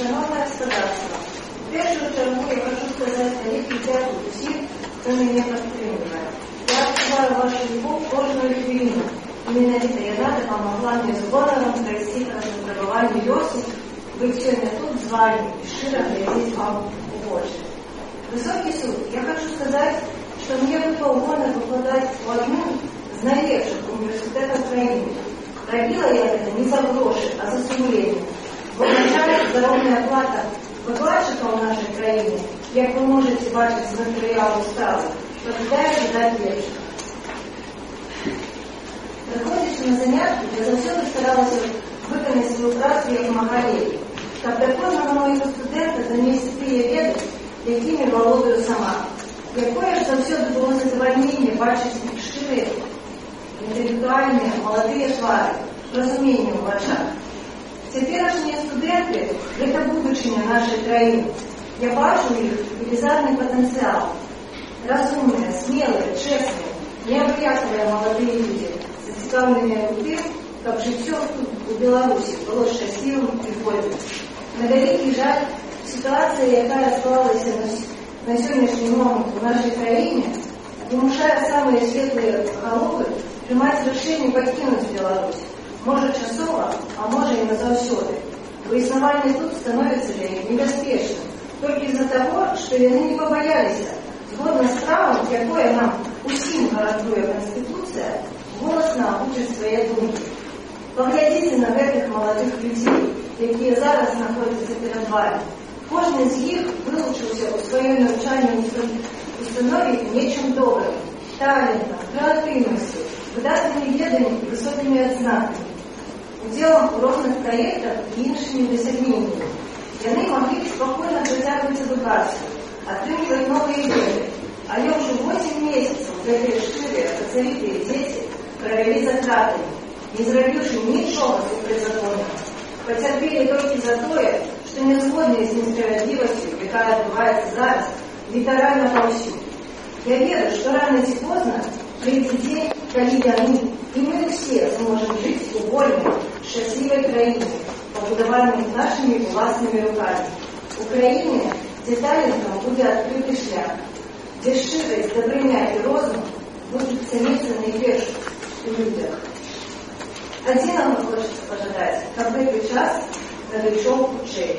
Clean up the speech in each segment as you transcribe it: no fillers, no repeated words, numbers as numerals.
Шановне господарство, в першу чергу я хочу сказати великий дякую всім, хто мене підтримує. Я відчуваю вашу любов кожної хвилини. Именно я помогла мне с гонором пройти разочарование Йосу, быть сегодня тут с вами и широ глядеть вам в очи. Высокий суд, я хочу сказать, что мне выпал гонор выкладать в одну из наилучших университетов Украины. Робила я это не за гроши, а за сумление. Бо вначале заробная плата выкладчика в нашей краине, как вы можете бачить с материалу ставу, покидает ждать легче. Приходячи на занятки, я завсёды старалася виконати свою працю як магалей, щоб для кожного моєго студента донести ті веди, якими володаю сама. Якое ж завсёди було задовольнення бачити шире, інтелектуальні, молоді твари, розуміння в очах. Теперішні студенти – це будущее нашої країни. Я бачу їх величезний потенціал. Розумні, смілі, чесні, необъятные молодые люди, зацікавленные у тим, как життя тут у Білорусі було щасливим і вольним. На великий жаль, ситуація, яка склалася на сьогоднішній момент у нашій країні, вимушає самі світлі голови приймати рішення покинути Білорусь. Може часово, а може і назавсёды. Бо існування тут становиться для них небезпечним. Тільки із-за того, що вони не побоялися, згодно з правом, якое нам усім гарантує Конституція, голосно озвучить свої думки. Поглядіть на гэтых молодих людей, які зараз знаходяться перед вами. Кожен з їх вилучився у своїй навчальній установі нечим добрим, талентом, креативністю, видатними ведами і високими відзнаками, уділом у різних проєктах і іншими досягненнями. Вони могли спокійно притягнути едукацію, отримувати нові ідеї. Они уже 8 месяцев в этой школе социалитые дети провели за кратами, не зробивши ничего суперзаконного. Потерпели только за то, что не згодны с несправедливостью, какая отбывается зараз, литерально повсюду. Я верю, что рано или поздно придет день, когда они, и мы все сможем жить в вольной, счастливой краине, побудованной нашими властными руками. Украине, где талентом будет открытый шлях, где ширость, добриня и розум будут цениться наибольше у людях. Одиноко хочется пожелать, как в этот час новичок учей.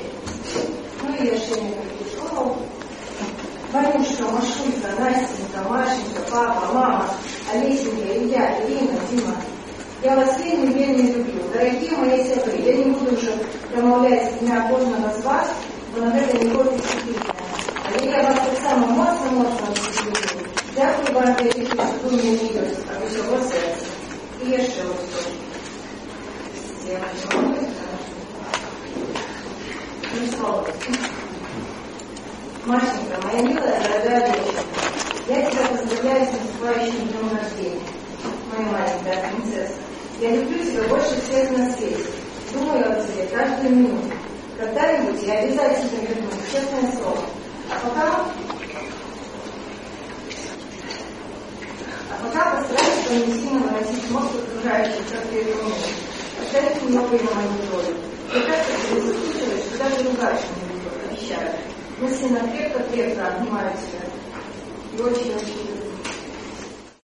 Ну и я ще некоторых слов. Ванюшка, Машулька, Настенька, Машенька, папа, мама, Олесенька, Илья, Ирина, Дима. Я вас вельми люблю. Дорогие мои сестры, я не буду уже промовлять ім'я кожного з вас, бо на это не будет вступительное. Але я вас так само моцно люблю. Дякую вам за таку милость від усього серця. І я ще ось Машенька, моя милая, дорогая девочка, я тебя поздравляю с наступающим днем рождения. Моя маленькая принцесса, я люблю тебя больше всех на свете. Думаю о тебе каждую минуту. Когда-нибудь я обязательно вернусь, честное слово. А пока постараюсь, что не сильно выносить мозг окружающих, как ты это умеешь. Оставить немного его мою долю. Я так тебе заслушиваюсь, что даже ругаться не буду, обещаю. Мысленно крепко-крепко обнимаю тебя. И очень-очень